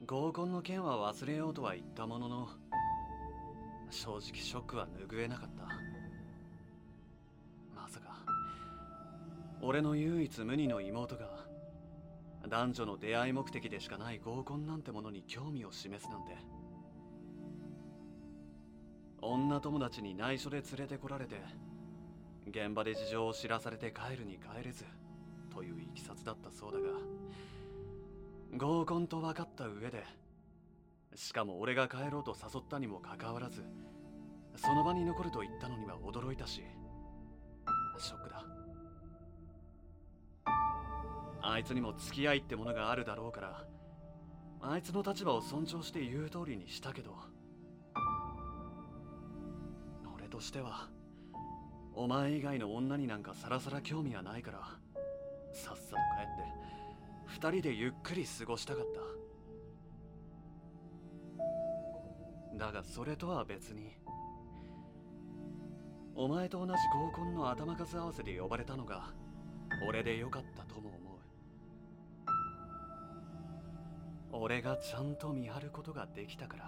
合コンの件は忘れようとは言ったものの、正直ショックは拭えなかった。まさか俺の唯一無二の妹が男女の出会い目的でしかない合コンなんてものに興味を示すなんて。女友達に内緒で連れてこられて、現場で事情を知らされて帰るに帰れずといういきさつだったそうだが、合コンと分かった上で、しかも俺が帰ろうと誘ったにもかかわらずその場に残ると言ったのには驚いたし、ショックだ。あいつにも付き合いってものがあるだろうから、あいつの立場を尊重して言う通りにしたけど、俺としてはお前以外の女になんかさらさら興味はないから、さっさと帰って二人でゆっくり過ごしたかった。だがそれとは別に、お前と同じ合コンの頭数合わせで呼ばれたのが俺でよかったとも思う。俺がちゃんと見張ることができたから。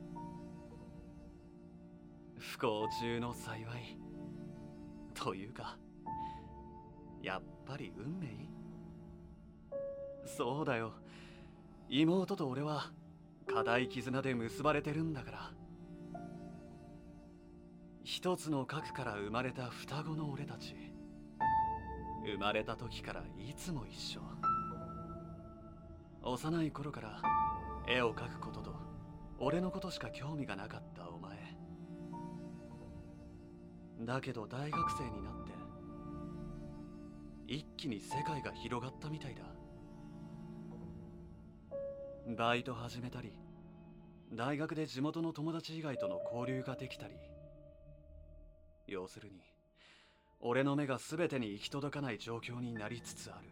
不幸中の幸いというか、やっぱり運命。そうだよ、妹と俺は固い絆で結ばれてるんだから。一つの核から生まれた双子の俺たち、生まれた時からいつも一緒。幼い頃から絵を描くことと俺のことしか興味がなかったお前だけど、大学生になって一気に世界が広がったみたいだ。バイト始めたり、大学で地元の友達以外との交流ができたり、要するに俺の目が全てに行き届かない状況になりつつある。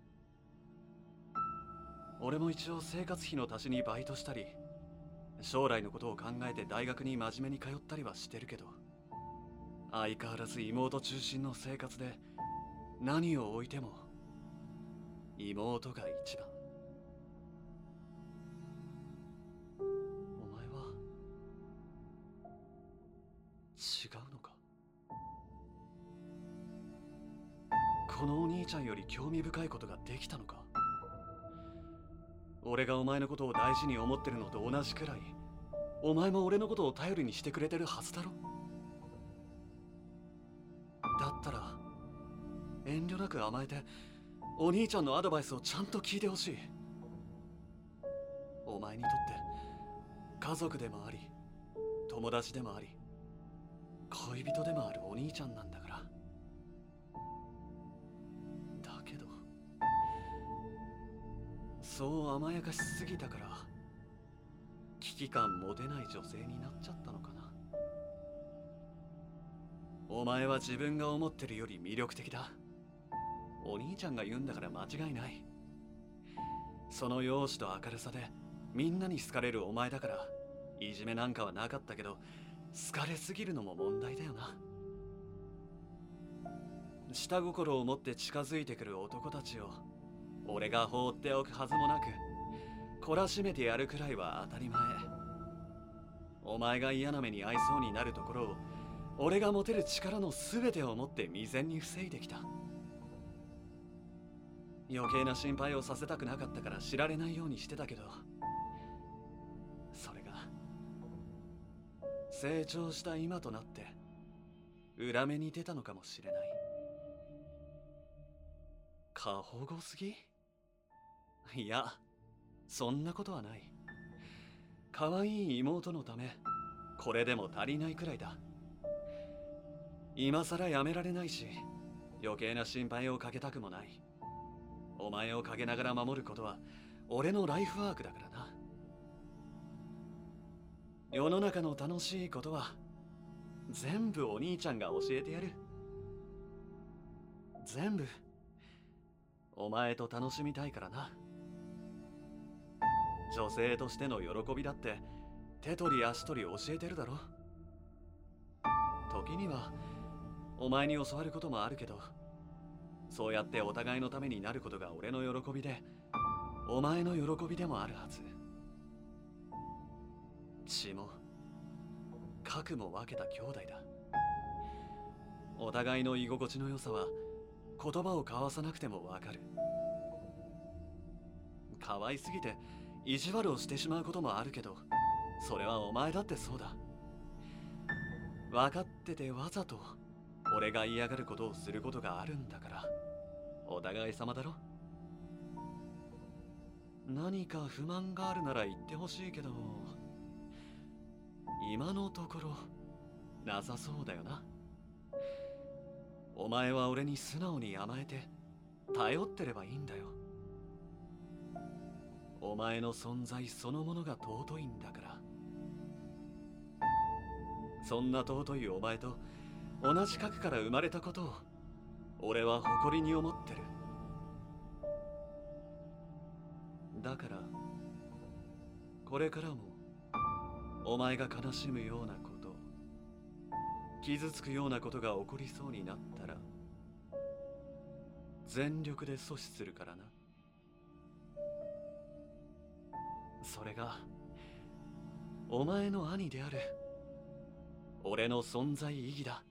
俺も一応生活費の足しにバイトしたり、将来のことを考えて大学に真面目に通ったりはしてるけど、相変わらず妹中心の生活で、何を置いても妹が一番。お前は違うのか。このお兄ちゃんより興味深いことができたのか。俺がお前のことを大事に思ってるのと同じくらい、お前も俺のことを頼りにしてくれてるはずだろ。だったら遠慮なく甘えてお兄ちゃんのアドバイスをちゃんと聞いてほしい。お前にとって家族でもあり、友達でもあり、恋人でもあるお兄ちゃんなんだから。だけどそう甘やかしすぎたから危機感持てない女性になっちゃったのかな。お前は自分が思ってるより魅力的だ。お兄ちゃんが言うんだから間違いない。その容姿と明るさでみんなに好かれるお前だから、いじめなんかはなかったけど、好かれすぎるのも問題だよな。下心を持って近づいてくる男たちを俺が放っておくはずもなく、懲らしめてやるくらいは当たり前。お前が嫌な目に遭いそうになるところを俺が持てる力の全てを持って未然に防いできた。余計な心配をさせたくなかったから知られないようにしてたけど、それが成長した今となって裏目に出たのかもしれない。過保護すぎ？いや、そんなことはない。可愛い妹のためこれでも足りないくらいだ。今さらやめられないし、余計な心配をかけたくもない。お前を陰ながら守ることは俺のライフワークだからな。世の中の楽しいことは全部お兄ちゃんが教えてやる。全部お前と楽しみたいからな。女性としての喜びだって手取り足取り教えてるだろ。時にはお前に教わることもあるけど、そうやってお互いのためになることが俺の喜びで、お前の喜びでもあるはず。 血も核も分けた兄弟だ。お互いの居心地の良さは言葉を交わさなくても分かる。可愛すぎて意地悪をしてしまうこともあるけど、それはお前だってそうだ。分かっててわざと俺が嫌がることをすることがあるんだから、お互い様だろ。何か不満があるなら言ってほしいけど、今のところなさそうだよな。お前は俺に素直に甘えて頼ってればいいんだよ。お前の存在そのものが尊いんだから。そんな尊いお前と同じ核から生まれたことを俺は誇りに思ってる。だからこれからもお前が悲しむようなこと、傷つくようなことが起こりそうになったら全力で阻止するからな。それがお前の兄である俺の存在意義だ。